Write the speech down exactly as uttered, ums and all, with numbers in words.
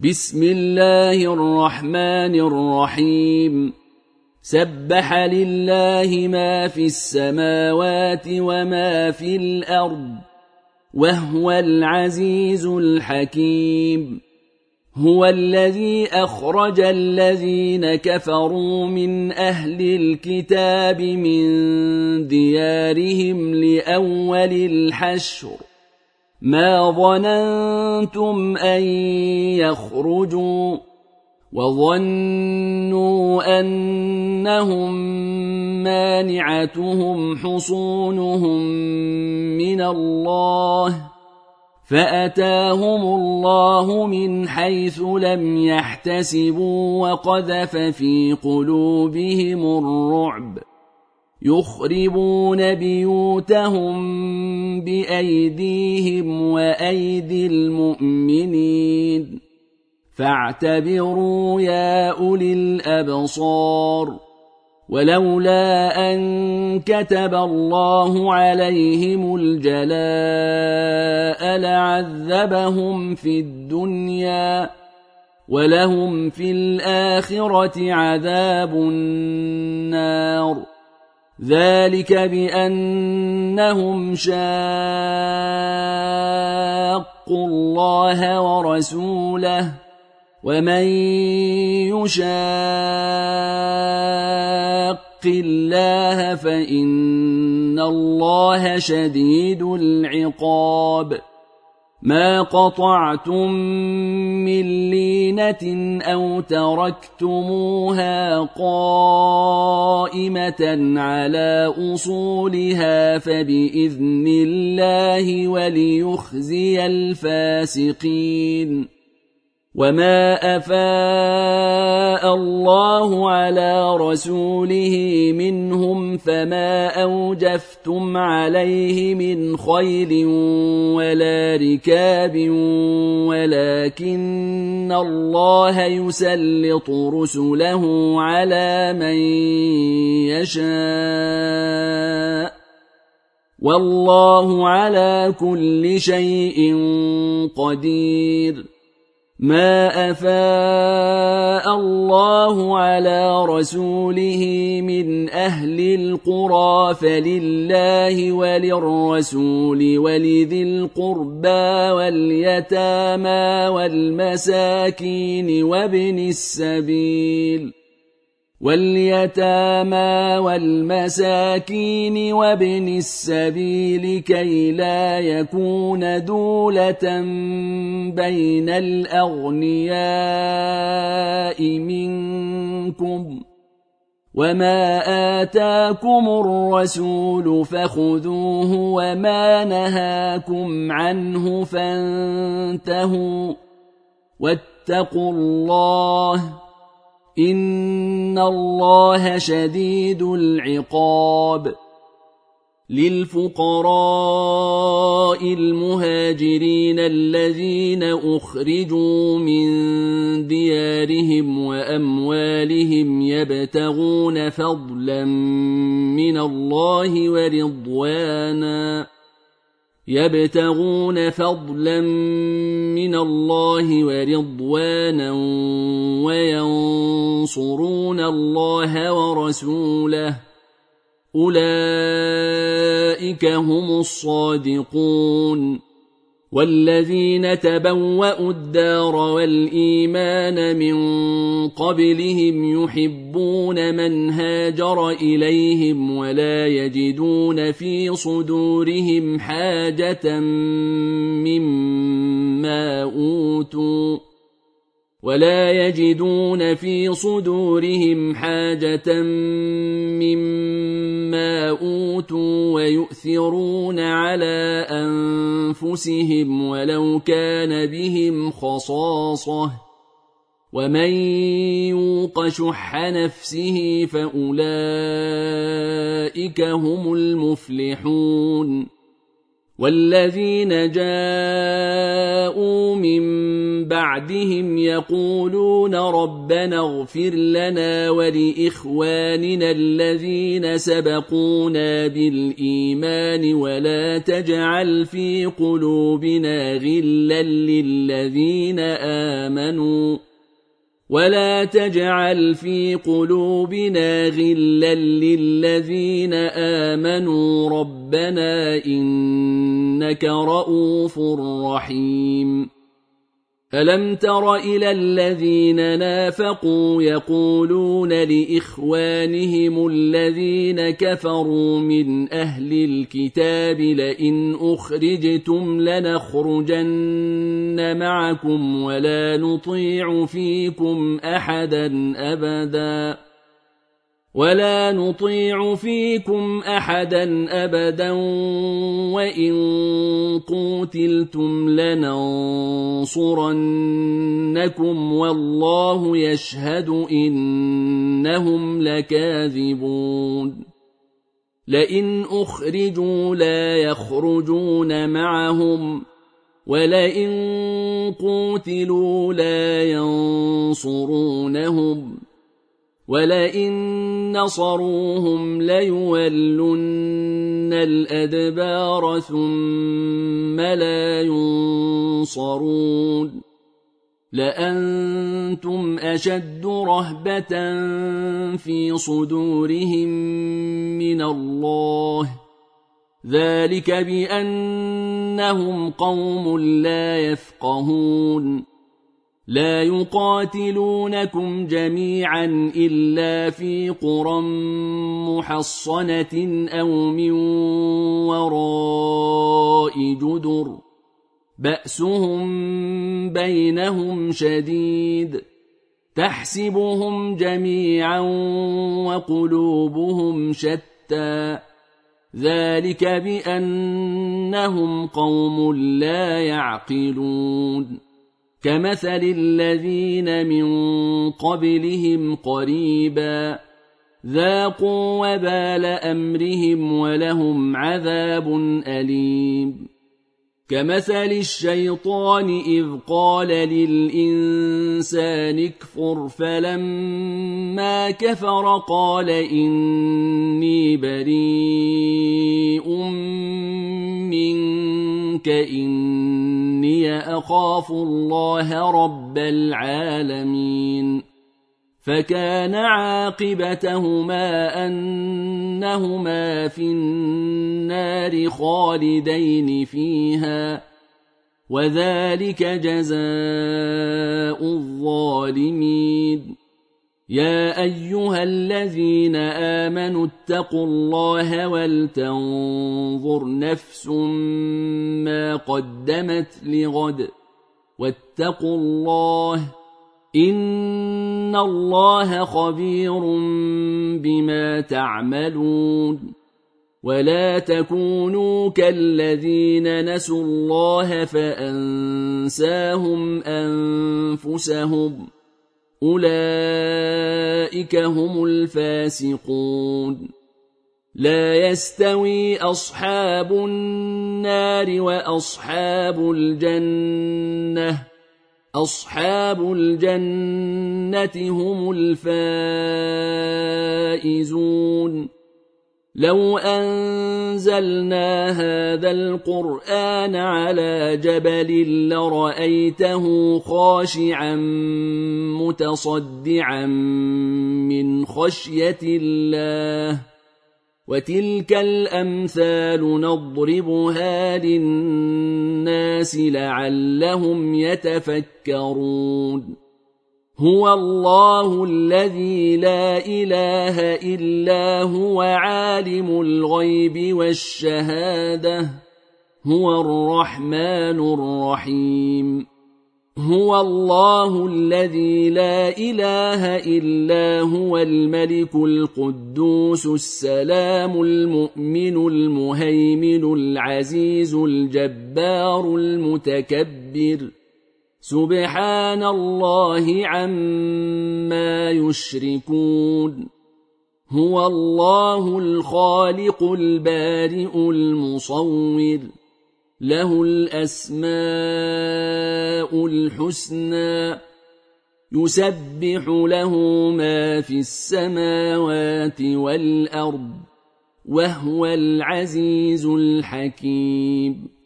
بسم الله الرحمن الرحيم سبح لله ما في السماوات وما في الأرض وهو العزيز الحكيم هو الذي أخرج الذين كفروا من أهل الكتاب من ديارهم لأول الحشر ما ظننتم أن يخرجوا وظنوا أنهم مانعتهم حصونهم من الله فأتاهم الله من حيث لم يحتسبوا وقذف في قلوبهم الرعب يخربون بيوتهم بأيديهم وأيدي المؤمنين فاعتبروا يا أولي الأبصار ولولا أن كتب الله عليهم الجلاء لعذبهم في الدنيا ولهم في الآخرة عذاب النار ذلك بأنهم شاقوا الله ورسوله ومن يشاق الله فإن الله شديد العقاب ما قطعتم من لينة أو تركتموها قائمة على أصولها فبإذن الله وليخزي الفاسقين وما أفاء الله على رسوله منهم فما أوجفتم عليه من خيل ولا ركاب ولكن الله يسلط رسله على من يشاء والله على كل شيء قدير ما أفاء الله على رسوله من أهل القرى فلله وللرسول ولذي القربى واليتامى والمساكين وابن السبيل واليتامى والمساكين وابن السبيل كي لا يكون دولة بين الأغنياء منكم وما آتاكم الرسول فخذوه وما نهاكم عنه فانتهوا واتقوا الله إن الله شديد العقاب للفقراء المهاجرين الذين أخرجوا من ديارهم وأموالهم يبتغون فضلا من الله ورضوانا يبتغون فضلا من الله ورضوانا وينصرون الله ورسوله أولئك هم الصادقون والذين تبوأوا الدار والإيمان من قبلهم يحبون من هاجر إليهم ولا يجدون في صدورهم حاجة مما أوتوا ولا يجدون في صدورهم حاجة مما أوتوا ويؤثرون على أنفسهم ولو كان بهم خصاصة ومن يوق شح نفسه فأولئك هم المفلحون والذين جاءوا من بعدهم يقولون ربنا اغفر لنا ولإخواننا الذين سبقونا بالإيمان ولا تجعل في قلوبنا غلا للذين آمنوا ولا تجعل في قلوبنا غلا للذين آمنوا ربنا إنك رؤوف رحيم ألم تر إلى الذين نافقوا يقولون لإخوانهم الذين كفروا من أهل الكتاب لئن أخرجتم لنخرجن معكم ولا نطيع فيكم أحدا أبدا ولا نطيع فيكم أحدا أبدا وإن قوتلتم لننصرنكم والله يشهد إنهم لكاذبون لئن أخرجوا لا يخرجون معهم ولئن قوتلوا لا ينصرونهم ولئن نصروهم ليولن الأدبار ثم لا ينصرون لأنتم أشد رهبة في صدورهم من الله ذلك بأنهم قوم لا يفقهون لا يقاتلونكم جميعا إلا في قرى محصنة أو من وراء جدر بأسهم بينهم شديد تحسبهم جميعا وقلوبهم شتى ذلك بأنهم قوم لا يعقلون كمثل الذين من قبلهم قريبا ذاقوا وبال أمرهم ولهم عذاب أليم كمثل الشيطان إذ قال للإنسان اكفر فلما كفر قال إني بريء منك إني أخاف الله رب العالمين فكان عاقبتهما أنهما في النار خالدين فيها وذلك جزاء الظالمين يا أيها الذين آمنوا اتقوا الله ولتنظر نفس ما قدمت لغد واتقوا الله إن الله خبير بما تعملون ولا تكونوا كالذين نسوا الله فأنساهم أنفسهم أولئك هم الفاسقون لا يستوي أصحاب النار وأصحاب الجنة أصحاب الجنة هم الفائزون لو أنزلنا هذا القرآن على جبل لرأيته خاشعا متصدعا من خشية الله وتلك الأمثال نضربها للناس لعلهم يتفكرون هو الله الذي لا إله إلا هو عالم الغيب والشهادة هو الرحمن الرحيم هو الله الذي لا إله إلا هو الملك القدوس السلام المؤمن المهيمن العزيز الجبار المتكبر سبحان الله عما يشركون هو الله الخالق البارئ المصور له الأسماء الحسنى يسبح له ما في السماوات والأرض وهو العزيز الحكيم.